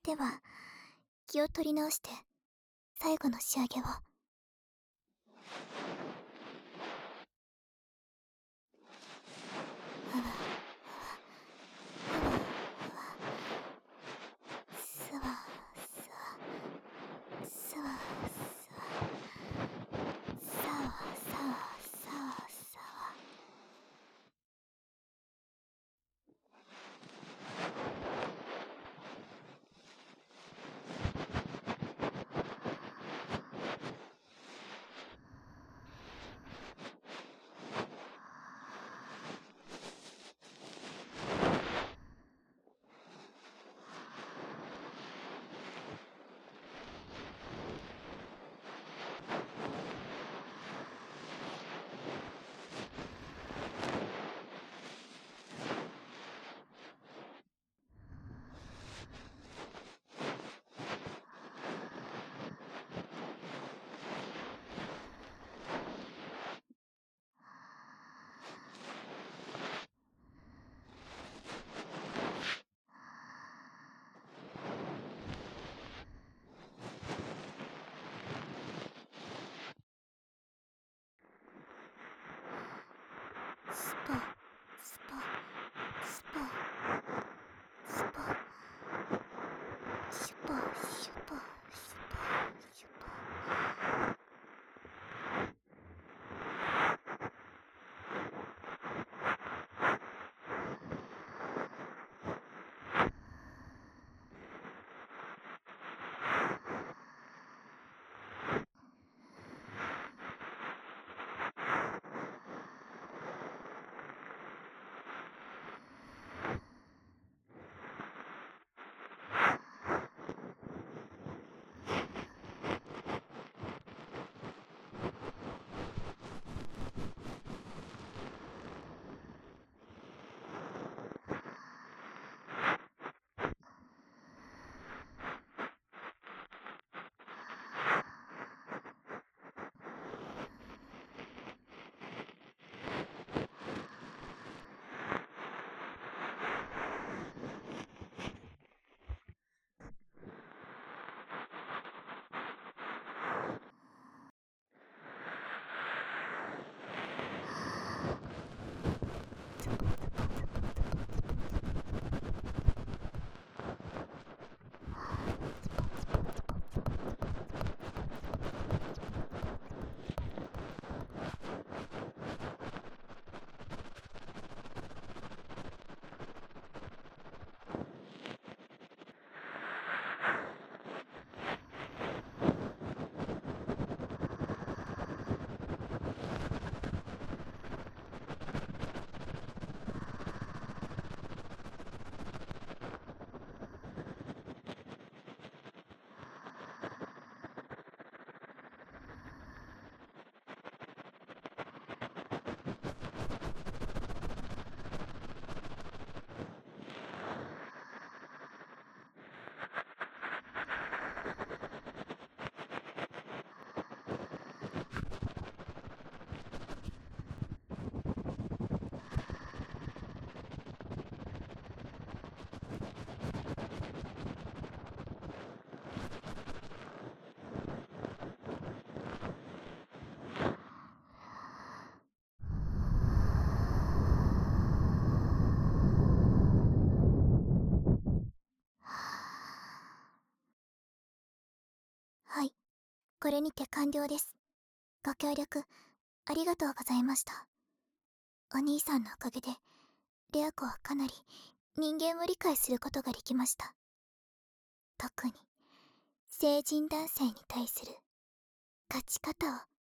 では気を取り直して最後の仕上げを。ふわふわふわすわすわすわさわさわさわさわ。スパスパスパスパシュパシュパシュパシュパ。はい、これにて完了です。ご協力ありがとうございました。お兄さんのおかげでレア子はかなり人間を理解することができました。特に成人男性に対する勝ち方を